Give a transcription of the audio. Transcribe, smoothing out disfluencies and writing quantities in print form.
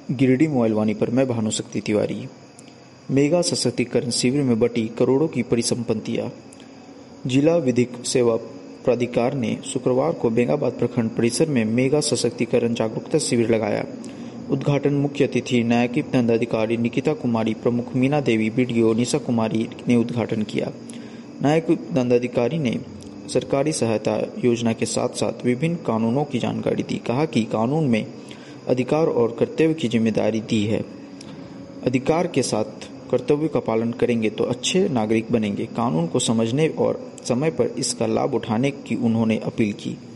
Giridih mobile वाणी पर मैं भानुशक्ति Tiwari. Mega सशक्तिकरण शिविर में बटी करोड़ों की परिसंपत्तियां। जिला विधिक सेवा प्राधिकार ने शुक्रवार को बेंगाबाद प्रखंड परिसर में मेगा सशक्तिकरण जागरूकता शिविर लगाया। उद्घाटन मुख्य अतिथि न्यायिक दंडाधिकारी निकिता कुमारी, प्रमुख मीना देवी, बीडीओ निशा कुमारी ने उद्घाटन किया। न्यायिक दंडाधिकारी ने सरकारी सहायता योजना के साथ साथ विभिन्न कानूनों की जानकारी दी। कहा कि कानून में अधिकार और कर्तव्य की जिम्मेदारी दी है। अधिकार के साथ कर्तव्य का पालन करेंगे तो अच्छे नागरिक बनेंगे। कानून को समझने और समय पर इसका लाभ उठाने की उन्होंने अपील की।